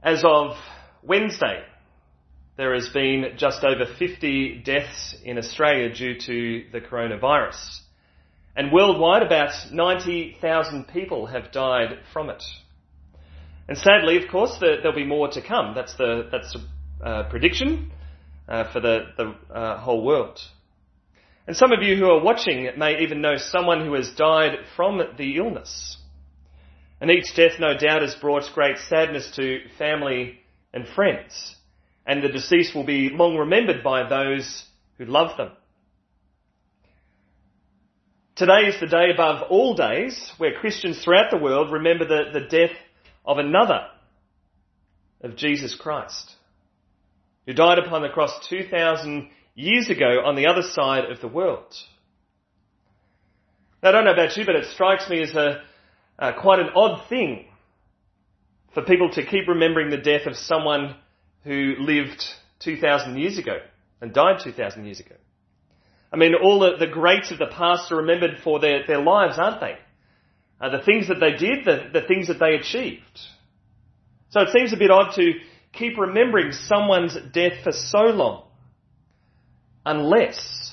As of Wednesday, there has been just over 50 deaths in Australia due to the coronavirus. And worldwide, about 90,000 people have died from it. And sadly, of course, there'll be more to come. That's the prediction for the whole world. And some of you who are watching may even know someone who has died from the illness. And each death, no doubt, has brought great sadness to family and friends. And the deceased will be long remembered by those who love them. Today is the day above all days where Christians throughout the world remember the death of another, of Jesus Christ, who died upon the cross 2,000 years ago on the other side of the world. Now, I don't know about you, but it strikes me as quite an odd thing for people to keep remembering the death of someone who lived 2,000 years ago and died 2,000 years ago. I mean, all the greats of the past are remembered for their lives, aren't they? The things that they did, the things that they achieved. So it seems a bit odd to keep remembering someone's death for so long, unless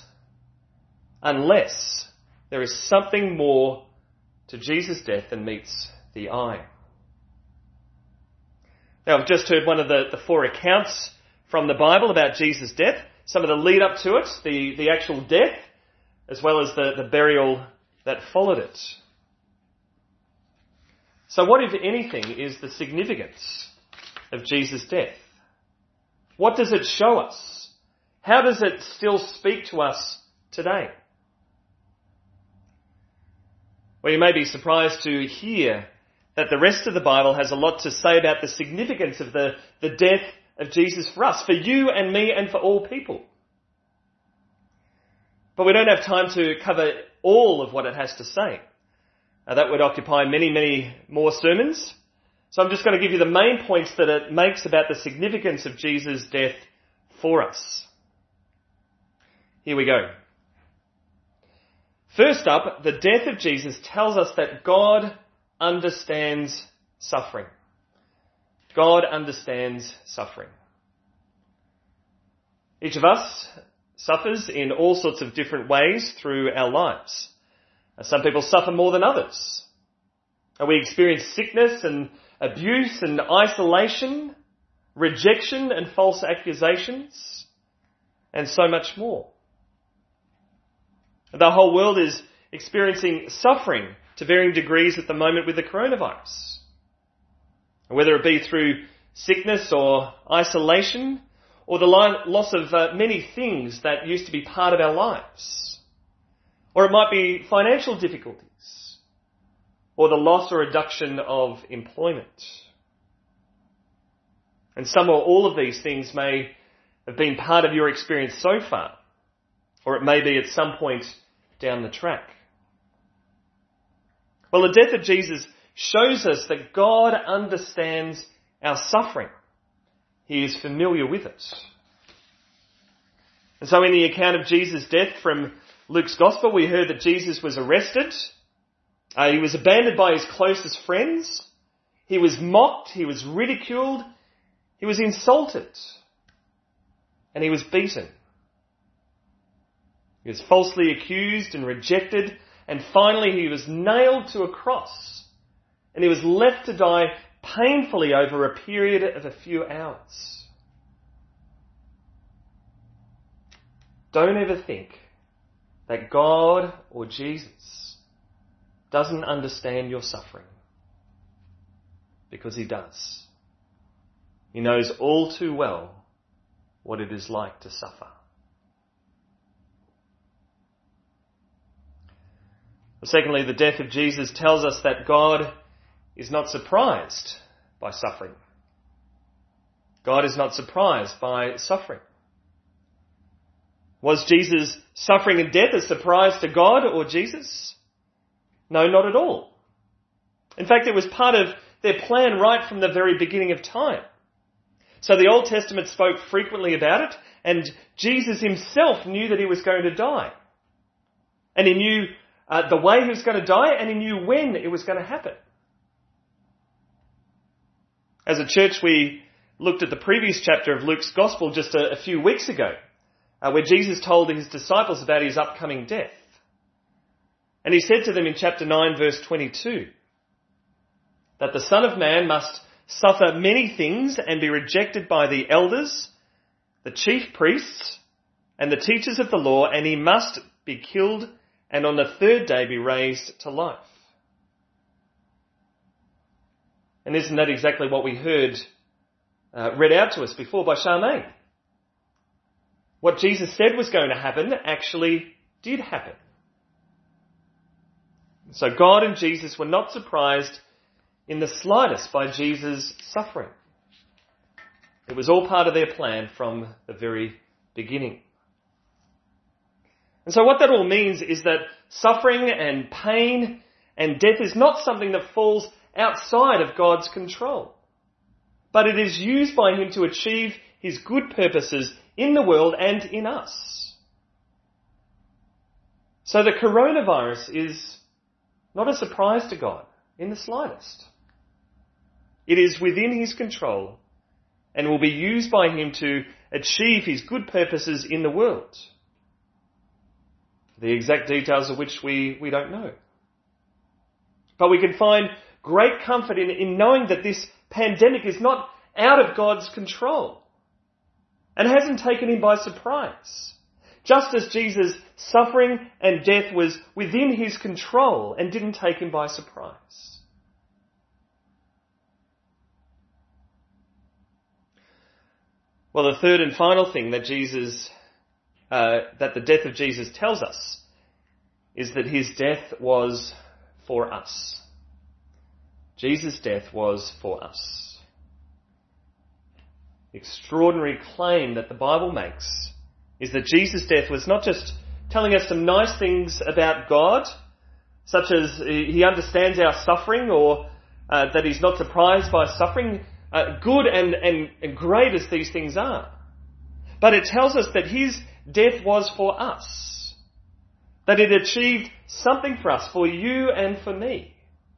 there is something more to Jesus' death than meets the eye. Now, I've just heard one of the four accounts from the Bible about Jesus' death, some of the lead up to it, the actual death, as well as the burial that followed it. So what, if anything, is the significance of Jesus' death? What does it show us? How does it still speak to us today? Well, you may be surprised to hear that the rest of the Bible has a lot to say about the significance of the death of Jesus for us, for you and me and for all people. But we don't have time to cover all of what it has to say. That would occupy many, many more sermons. So I'm just going to give you the main points that it makes about the significance of Jesus' death for us. Here we go. First up, the death of Jesus tells us that God understands suffering. God understands suffering. Each of us suffers in all sorts of different ways through our lives. Some people suffer more than others. We experience sickness and abuse and isolation, rejection and false accusations, and so much more. The whole world is experiencing suffering to varying degrees at the moment with the coronavirus. Whether it be through sickness or isolation, or the loss of many things that used to be part of our lives. Or it might be financial difficulties, or the loss or reduction of employment. And some or all of these things may have been part of your experience so far, or it may be at some point down the track. Well, the death of Jesus shows us that God understands our suffering. He is familiar with it. And so in the account of Jesus' death from Luke's Gospel, we heard that Jesus was arrested. He was abandoned by his closest friends. He was mocked. He was ridiculed. He was insulted. And he was beaten. He was falsely accused and rejected. And finally, he was nailed to a cross. And he was left to die painfully over a period of a few hours. Don't ever think that God or Jesus doesn't understand your suffering, because he does. He knows all too well what it is like to suffer. Secondly, the death of Jesus tells us that God is not surprised by suffering. God is not surprised by suffering. Was Jesus' suffering and death a surprise to God or Jesus? No, not at all. In fact, it was part of their plan right from the very beginning of time. So the Old Testament spoke frequently about it, and Jesus himself knew that he was going to die. And he knew the way he was going to die, and he knew when it was going to happen. As a church, we looked at the previous chapter of Luke's Gospel just a few weeks ago, where Jesus told his disciples about his upcoming death. And he said to them in chapter 9, verse 22, that the Son of Man must suffer many things and be rejected by the elders, the chief priests, and the teachers of the law, and he must be killed and on the third day be raised to life. And isn't that exactly what we heard read out to us before by Charmaine? What Jesus said was going to happen actually did happen. So God and Jesus were not surprised in the slightest by Jesus' suffering. It was all part of their plan from the very beginning. And so what that all means is that suffering and pain and death is not something that falls outside of God's control, but it is used by him to achieve his good purposes in the world and in us. So the coronavirus is not a surprise to God in the slightest. It is within his control and will be used by him to achieve his good purposes in the world. The exact details of which we don't know. But we can find great comfort in knowing that this pandemic is not out of God's control and hasn't taken him by surprise. Just as Jesus' suffering and death was within his control and didn't take him by surprise. Well, the third and final thing that that the death of Jesus tells us is that his death was for us. Jesus' death was for us. The extraordinary claim that the Bible makes is that Jesus' death was not just telling us some nice things about God, such as he understands our suffering or that he's not surprised by suffering, good and great as these things are. But it tells us that his death was for us, that it achieved something for us, for you and for me.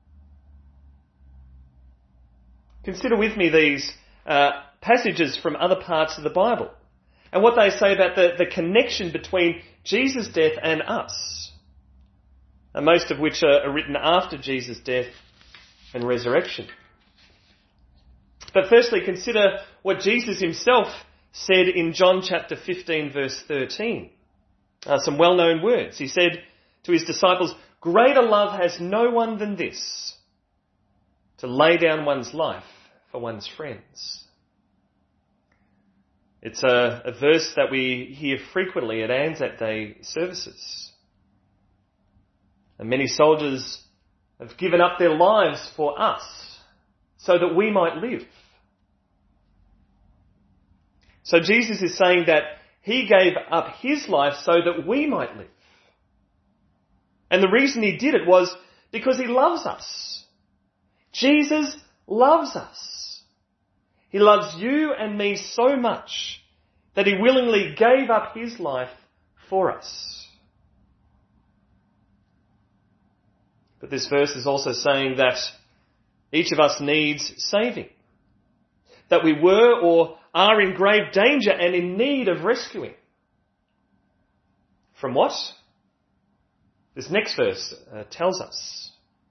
Consider with me these passages from other parts of the Bible and what they say about the connection between Jesus' death and us, and most of which are written after Jesus' death and resurrection. But firstly, consider what Jesus himself said in John chapter 15, verse 13. Some well-known words. He said to his disciples, "Greater love has no one than this, to lay down one's life for one's friends." It's a verse that we hear frequently at Anzac Day services. And many soldiers have given up their lives for us so that we might live. So Jesus is saying that he gave up his life so that we might live. And the reason he did it was because he loves us. Jesus loves us. He loves you and me so much that he willingly gave up his life for us. But this verse is also saying that each of us needs saving. That we were or are in grave danger and in need of rescuing. From what? This next verse tells us.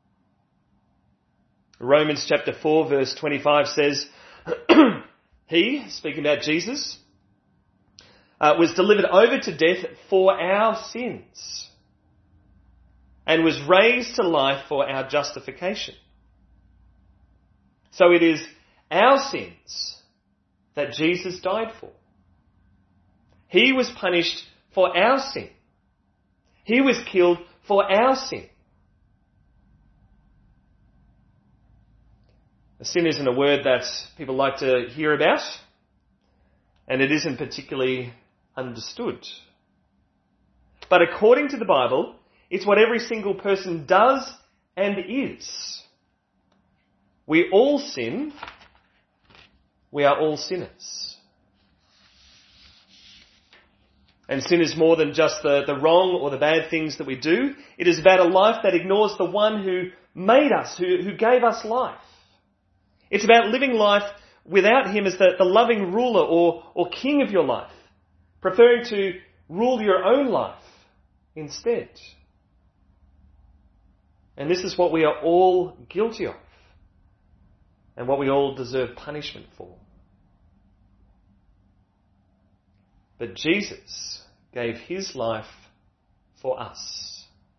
Romans chapter 4 verse 25 says, he, speaking about Jesus, was delivered over to death for our sins and was raised to life for our justification. So it is our sins that Jesus died for. He was punished for our sin. He was killed for our sin. Sin isn't a word that people like to hear about, and it isn't particularly understood. But according to the Bible, it's what every single person does and is. We all sin. We are all sinners. And sin is more than just the wrong or the bad things that we do. It is about a life that ignores the one who made us, who gave us life. It's about living life without him as the loving ruler or king of your life, preferring to rule your own life instead. And this is what we are all guilty of, and what we all deserve punishment for. But Jesus gave his life for us.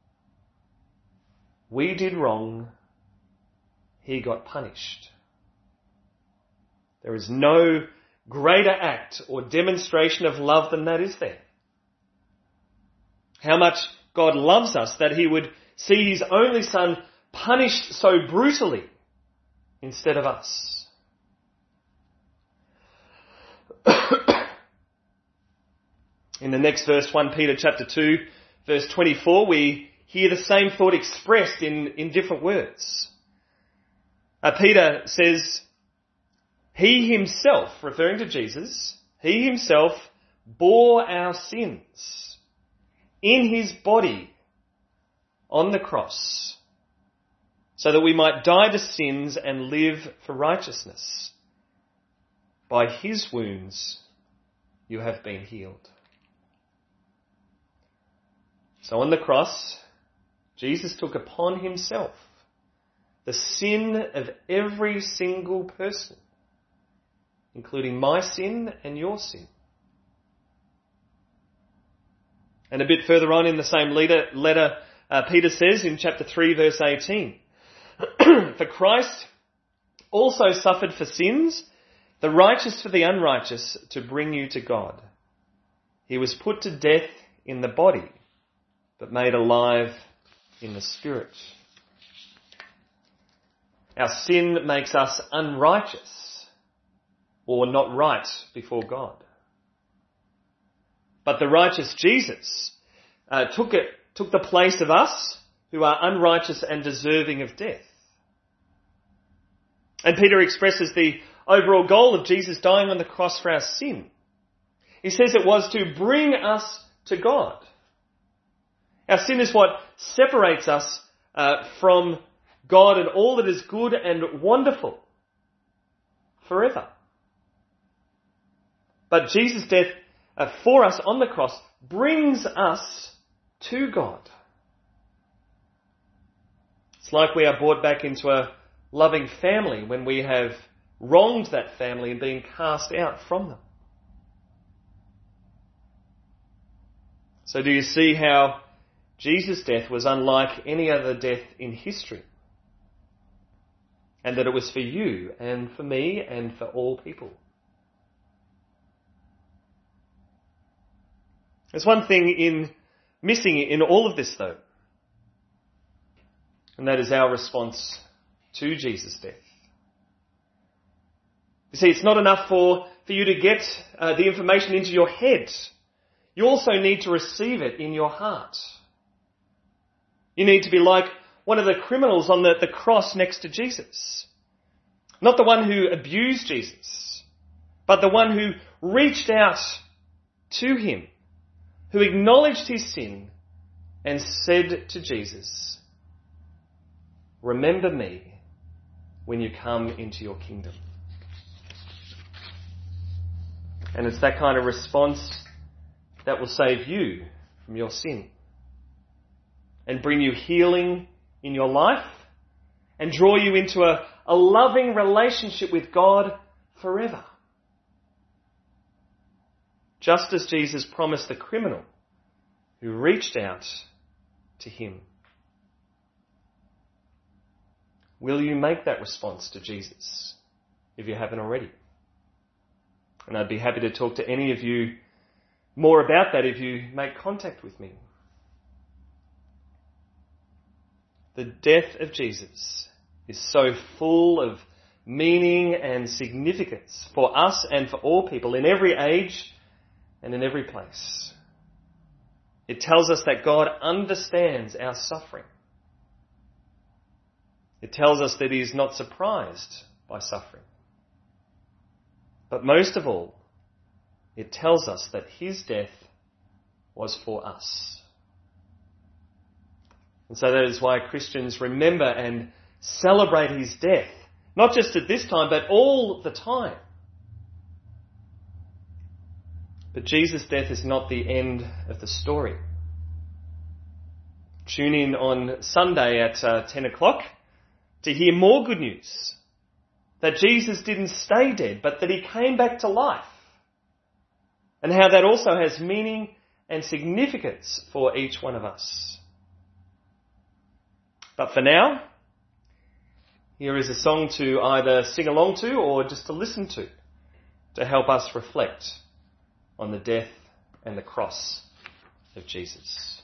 We did wrong. He got punished. There is no greater act or demonstration of love than that, is there? How much God loves us that he would see his only son punished so brutally instead of us. In the next verse, 1 Peter chapter 2, verse 24, we hear the same thought expressed in different words. Peter says, he himself, referring to Jesus, he himself bore our sins in his body on the cross, so that we might die to sins and live for righteousness. By his wounds you have been healed. So on the cross, Jesus took upon himself the sin of every single person, including my sin and your sin. And a bit further on in the same letter, Peter says in chapter 3, verse 18, for Christ also suffered for sins, the righteous for the unrighteous, to bring you to God. He was put to death in the body, but made alive in the spirit. Our sin makes us unrighteous, or not right before God. But the righteous Jesus took the place of us who are unrighteous and deserving of death. And Peter expresses the overall goal of Jesus dying on the cross for our sin. He says it was to bring us to God. Our sin is what separates us from God and all that is good and wonderful forever. But Jesus' death for us on the cross brings us to God. It's like we are brought back into a loving family when we have wronged that family and been cast out from them. So do you see how Jesus' death was unlike any other death in history? And that it was for you and for me and for all people. There's one thing missing in all of this though. And that is our response to Jesus' death. You see, it's not enough for you to get the information into your head. You also need to receive it in your heart. You need to be like one of the criminals on the cross next to Jesus. Not the one who abused Jesus, but the one who reached out to him, who acknowledged his sin and said to Jesus, remember me when you come into your kingdom. And it's that kind of response that will save you from your sin and bring you healing in your life and draw you into a loving relationship with God forever. Just as Jesus promised the criminal who reached out to him. Will you make that response to Jesus if you haven't already? And I'd be happy to talk to any of you more about that if you make contact with me. The death of Jesus is so full of meaning and significance for us and for all people in every age and in every place. It tells us that God understands our suffering. It tells us that he is not surprised by suffering. But most of all, it tells us that his death was for us. And so that is why Christians remember and celebrate his death Not just at this time, but all the time. But Jesus' death is not the end of the story. Tune in on Sunday at 10 o'clock to hear more good news. That Jesus didn't stay dead, but that he came back to life. And how that also has meaning and significance for each one of us. But for now, here is a song to either sing along to or just to listen to help us reflect on the death and the cross of Jesus.